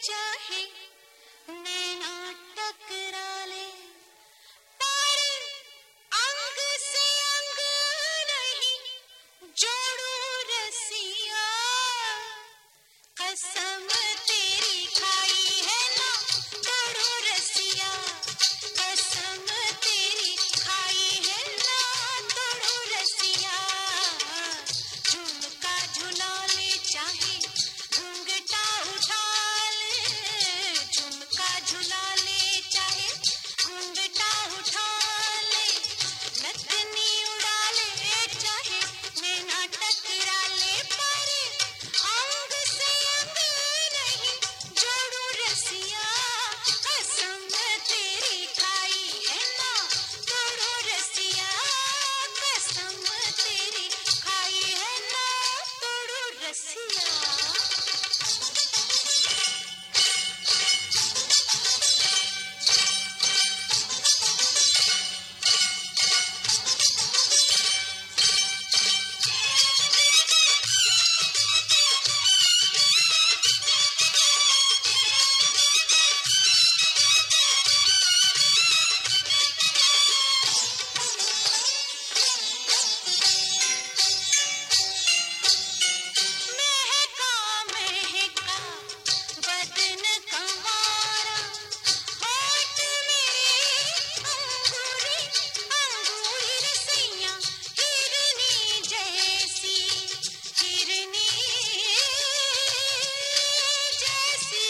चाहे नैना टकरा ले, पर अंग से अंग नहीं जोड़ू रसिया। कसम तेरी खाई है ना तोड़ू रसिया, कसम तेरी खाई है ना तोड़ू रसिया। झुमका झुला ले चाहे घूंघटा उठा ले, झुमका झुला ले चाहे घूंघटा उठा ले, नथनी उड़ा ले चाहे नैना टकरा ले, पर अंग से अंग नहीं जोड़ू रसिया। कसम तेरी खाई है ना तोड़ू रसिया, कसम तेरी खाई है ना तोड़ू रसिया। महका बदन कंवारा, होठ में अंगूरी अंगूरी रसिया, हिरनी जैसी हिरनी जैसी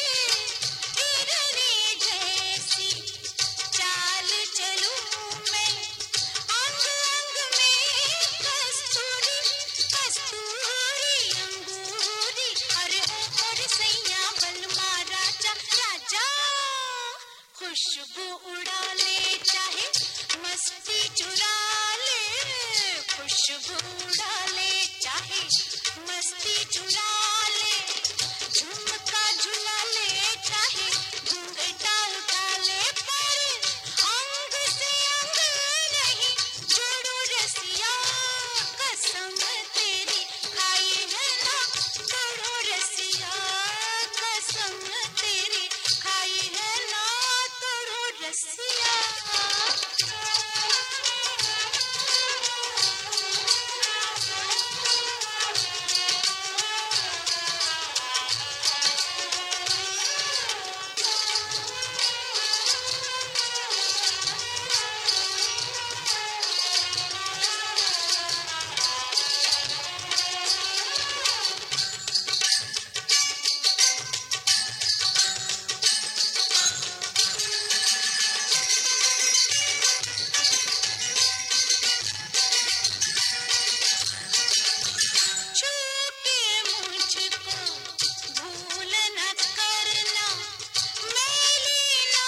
हिरनी जैसी चाल चलूं मैं, अंग अंग में कस्तूरी कस्तूरी अंगूरी। अरे ओ रसैया बलमा राजा राजा, खुशबू उड़ा ले चाहे मस्ती चुरा ले, खुशबू उड़ा ले चाहे मस्ती चुरा ले, झुमका झुला ले चाहे घूंघटा उठा ले, पर अंग से अंग नहीं जोड़ू रसिया। कसम तेरी खाई है ना तोड़ू रसिया, कसम तेरी खाई है ना तोड़ू रसिया। छूके मुझको भूल न करना, मैली ना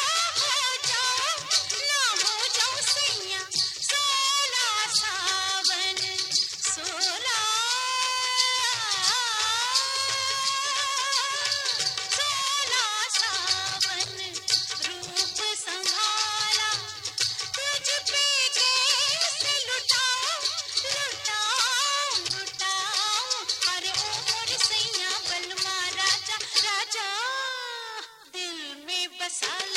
हो जाऊं सैया, सोला सावन सोला सोला सावन रूप संभाला, तुझ पे कैसे लुटाऊं लुटाऊं लुटाऊं। अरे ओ रसैया बलमा राजा राजा, दिल में बसा